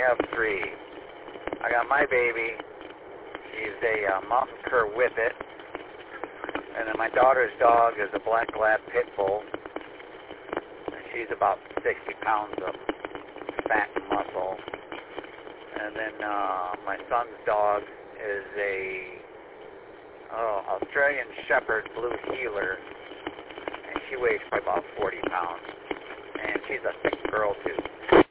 have three. I got my baby. She's a Mountain Cur Whippet. And then my daughter's dog is a Black Lab Pit Bull. And she's about 60 pounds of fat and muscle. And then my son's dog is a Australian Shepherd Blue Heeler. And she weighs probably about 40 pounds. And she's a thick girl, too.